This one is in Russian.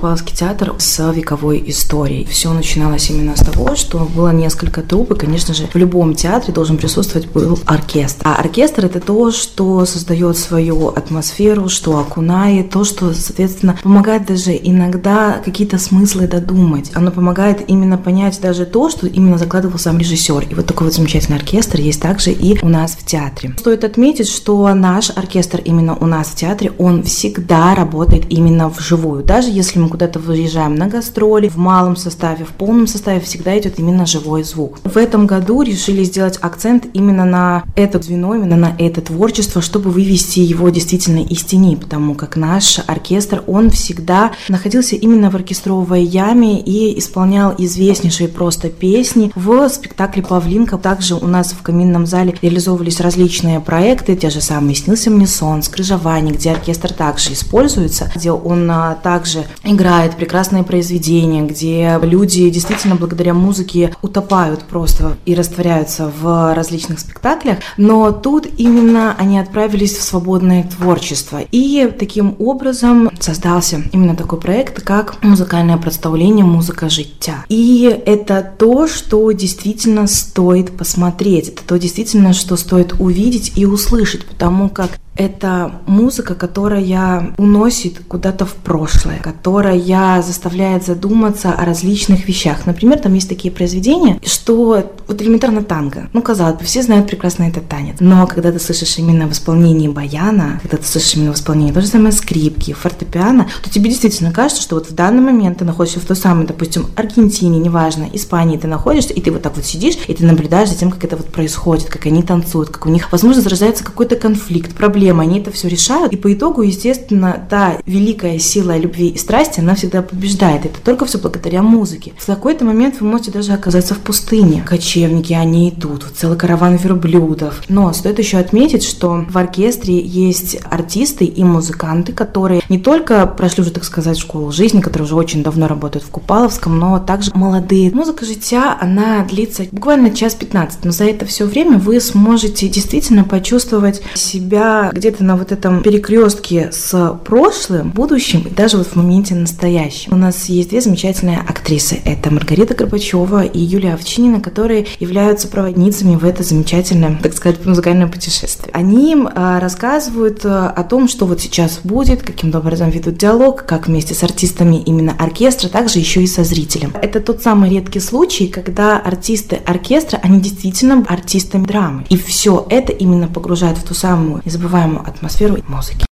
Купаловский театр с вековой историей. Все начиналось именно с того, что было несколько труп, и, конечно же, в любом театре должен присутствовать был оркестр. А оркестр — это то, что создает свою атмосферу, что окунает, то, что, соответственно, помогает даже иногда какие-то смыслы додумать. Оно помогает именно понять даже то, что именно закладывал сам режиссер. И вот такой вот замечательный оркестр есть также и у нас в театре. Стоит отметить, что наш оркестр именно у нас в театре, он всегда работает именно вживую. Даже если мы куда-то выезжаем на гастроли, в малом составе, в полном составе, всегда идет именно живой звук. В этом году решили сделать акцент именно на это звено, именно на это творчество, чтобы вывести его действительно из тени, потому как наш оркестр, он всегда находился именно в оркестровой яме и исполнял известнейшие просто песни в спектакле «Павлинка». Также у нас в каминном зале реализовывались различные проекты, те же самые «Снился мне сон», «Скрыжование», где оркестр также используется, где он также играет прекрасные произведения, где люди действительно благодаря музыке утопают просто и растворяются в различных спектаклях, но тут именно они отправились в свободное творчество. И таким образом создался именно такой проект, как музыкальное представление «Музыка життя». И это то, что действительно стоит посмотреть, это то действительно, что стоит увидеть и услышать, потому как это музыка, которая уносит куда-то в прошлое, которая заставляет задуматься о различных вещах. Например, там есть такие произведения, что вот элементарно танго. Казалось бы, все знают прекрасно этот танец. Но когда ты слышишь именно в исполнении баяна, когда ты слышишь именно в исполнении то же самое скрипки, фортепиано, то тебе действительно кажется, что вот в данный момент ты находишься в той самой, допустим, Аргентине, неважно, Испании ты находишься, и ты вот так вот сидишь, и ты наблюдаешь за тем, как это вот происходит, как они танцуют, как у них, возможно, зарождается какой-то конфликт, проблема. Они это все решают, и по итогу, естественно, та великая сила любви и страсти, она всегда побеждает. Это только все благодаря музыке. В какой-то момент вы можете даже оказаться в пустыне. Кочевники, они идут, целый караван верблюдов. Но стоит еще отметить, что в оркестре есть артисты и музыканты, которые не только прошли уже, так сказать, школу жизни, которые уже очень давно работают в Купаловском, но также молодые. Музыка життя, она длится буквально 1:15, но за это все время вы сможете действительно почувствовать себя где-то на вот этом перекрестке с прошлым, будущим и даже вот в моменте настоящем. У нас есть две замечательные актрисы. Это Маргарита Горбачева и Юлия Овчинина, которые являются проводницами в это замечательное, так сказать, музыкальное путешествие. Они рассказывают о том, что вот сейчас будет, каким образом ведут диалог, как вместе с артистами именно оркестра, также еще и со зрителем. Это тот самый редкий случай, когда артисты оркестра, они действительно артистами драмы. И все это именно погружает в ту самую незабываемую атмосферу музыки.